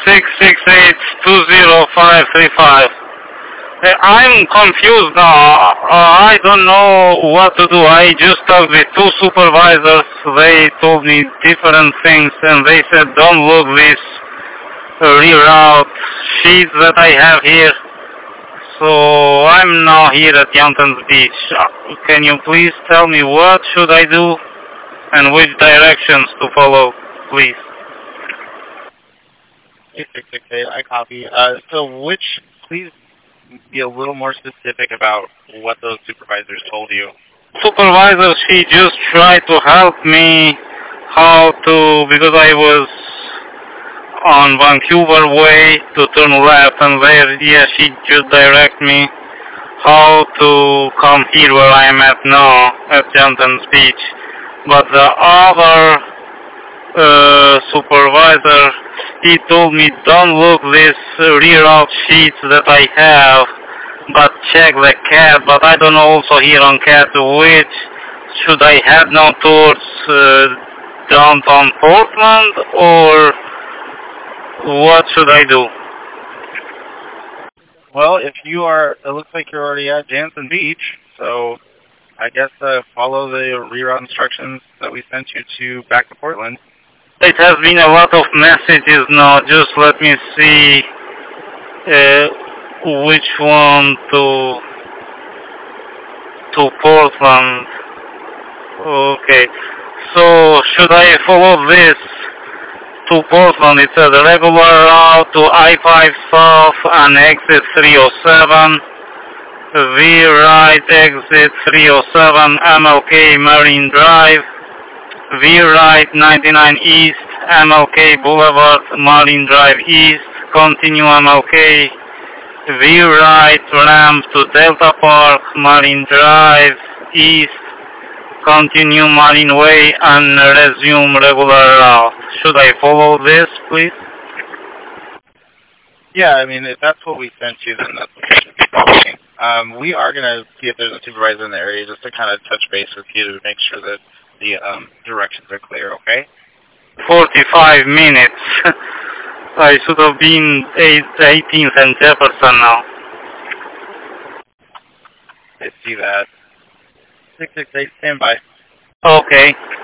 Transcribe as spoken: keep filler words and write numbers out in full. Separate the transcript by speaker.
Speaker 1: six six eight, two zero five three five. Uh, I'm confused now. Uh, I don't know what to do. I just talked with two supervisors. They told me different things, and they said, don't look this reroute sheets that I have here. So I'm now here at Youngtons Beach. Uh, Can you please tell me what should I do and which directions to follow, please?
Speaker 2: eight six six eight, I copy. Uh, so which, please be a little more specific about what those supervisors told you.
Speaker 1: Supervisor, she just tried to help me how to, because I was on Vancouver way to turn left, and there, yeah, she just direct me how to come here where I am at now, at Youngtons Beach. But the other uh, supervisor, he told me, don't look this reroute sheets that I have, but check the cat. But I don't know also here on cat which should I head now towards uh, downtown Portland, or what should I do?
Speaker 2: Well, if you are, it looks like you're already at Jansen Beach, so I guess uh, follow the reroute instructions that we sent you to back to Portland.
Speaker 1: It has been a lot of messages now. Just let me see uh, which one to to Portland. Okay. So should I follow this to Portland? It's a regular route to I five South and exit three oh seven. V right exit three oh seven, M L K Marine Drive. V right ninety-nine East, M L K Boulevard, Marine Drive East. Continue M L K. V right ramp to Delta Park, Marine Drive East. Continue Marine Way and resume regular route. Should I follow this, please?
Speaker 2: Yeah, I mean, if that's what we sent you, then that's what you should be following. Um, we are going to see if there's a supervisor in the area just to kind of touch base with you to make sure that the um, directions are clear, okay?
Speaker 1: forty-five minutes. I should have been eighteenth and Jefferson now.
Speaker 2: I see that. six six eight, stand by.
Speaker 1: Okay.